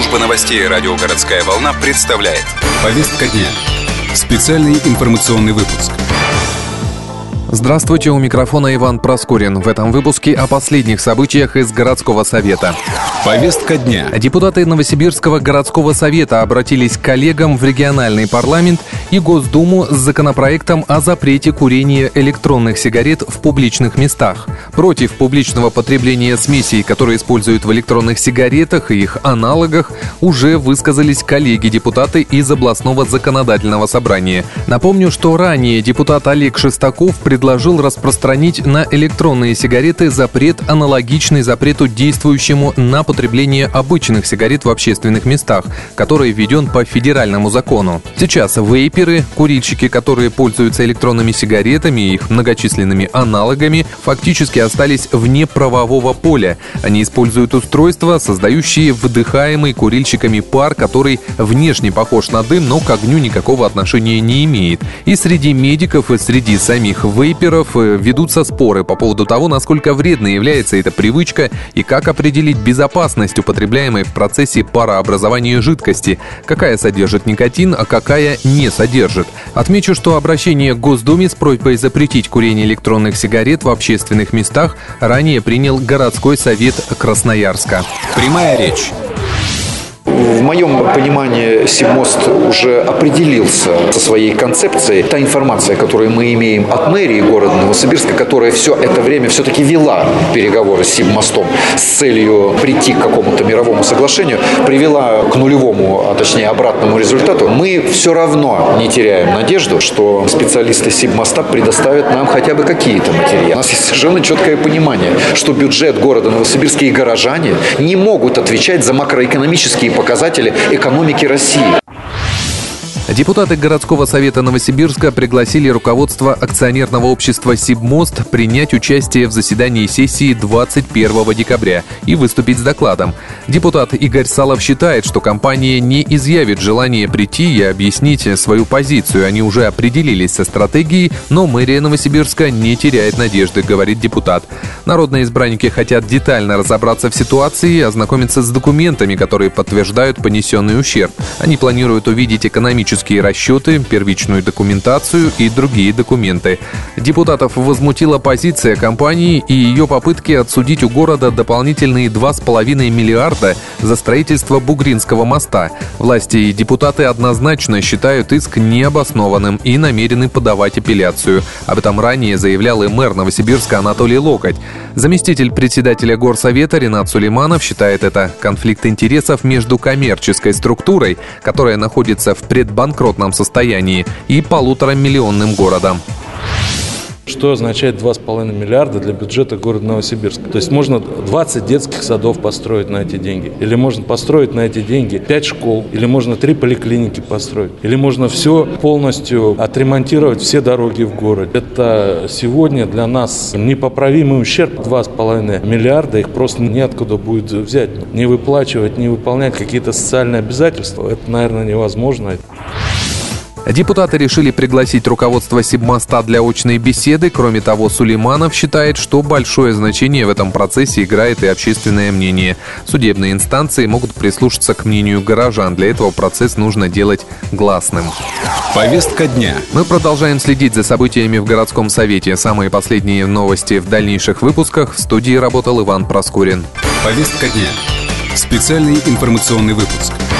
Служба новостей радио «Городская волна» представляет. Повестка дня. Специальный информационный выпуск. Здравствуйте, у микрофона Иван Проскурин. В этом выпуске о последних событиях из городского совета. Повестка дня. Депутаты Новосибирского городского совета обратились к коллегам в региональный парламент и Госдуму с законопроектом о запрете курения электронных сигарет в публичных местах. Против публичного потребления смесей, которые используют в электронных сигаретах и их аналогах, уже высказались коллеги-депутаты из областного законодательного собрания. Напомню, что ранее депутат Олег Шестаков предложил распространить на электронные сигареты запрет, аналогичный запрету, действующему на потребление обычных сигарет в общественных местах, который введен по федеральному закону. Сейчас вейперы, курильщики, которые пользуются электронными сигаретами и их многочисленными аналогами, фактически остались вне правового поля. Они используют устройства, создающие выдыхаемый курильщиками пар, который внешне похож на дым, но к огню никакого отношения не имеет. И среди медиков, и среди самих вейперов ведутся споры по поводу того, насколько вредной является эта привычка и как определить безопасность употребляемой в процессе парообразования жидкости, какая содержит никотин, а какая не содержит. Отмечу, что обращение к Госдуме с просьбой запретить курение электронных сигарет в общественных местах ранее принял городской совет Красноярска. Прямая речь. В моем понимании Сибмост уже определился со своей концепцией. Та информация, которую мы имеем от мэрии города Новосибирска, которая все это время все-таки вела переговоры с Сибмостом с целью прийти к какому-то мировому соглашению, привела к нулевому, а точнее обратному результату. Мы все равно не теряем надежду, что специалисты Сибмоста предоставят нам хотя бы какие-то материалы. У нас есть совершенно четкое понимание, что бюджет города Новосибирска и горожане не могут отвечать за макроэкономические показатели экономики России. Депутаты городского совета Новосибирска пригласили руководство акционерного общества «Сибмост» принять участие в заседании сессии 21 декабря и выступить с докладом. Депутат Игорь Салов считает, что компания не изъявит желание прийти и объяснить свою позицию. Они уже определились со стратегией, но мэрия Новосибирска не теряет надежды, говорит депутат. Народные избранники хотят детально разобраться в ситуации и ознакомиться с документами, которые подтверждают понесенный ущерб. Они планируют увидеть экономические расчеты, первичную документацию и другие документы. Депутатов возмутила позиция компании и ее попытки отсудить у города дополнительные 2,5 миллиарда за строительство Бугринского моста. Власти и депутаты однозначно считают иск необоснованным и намерены подавать апелляцию. Об этом ранее заявлял и мэр Новосибирска Анатолий Локоть. Заместитель председателя горсовета Ринат Сулейманов считает это конфликт интересов между коммерческой структурой, которая находится в предбанкротном состоянии, и 1,5-миллионным городом. Что означает 2,5 миллиарда для бюджета города Новосибирска? То есть можно 20 детских садов построить на эти деньги. Или можно построить на эти деньги 5 школ. Или можно 3 поликлиники построить. Или можно все полностью отремонтировать, все дороги в городе. Это сегодня для нас непоправимый ущерб. 2,5 миллиарда, их просто неоткуда будет взять. Не выплачивать, не выполнять какие-то социальные обязательства. Это, наверное, невозможно. Депутаты решили пригласить руководство Сибмоста для очной беседы. Кроме того, Сулейманов считает, что большое значение в этом процессе играет и общественное мнение. Судебные инстанции могут прислушаться к мнению горожан. Для этого процесс нужно делать гласным. Повестка дня. Мы продолжаем следить за событиями в городском совете. Самые последние новости в дальнейших выпусках. В студии работал Иван Проскурин. Повестка дня. Специальный информационный выпуск.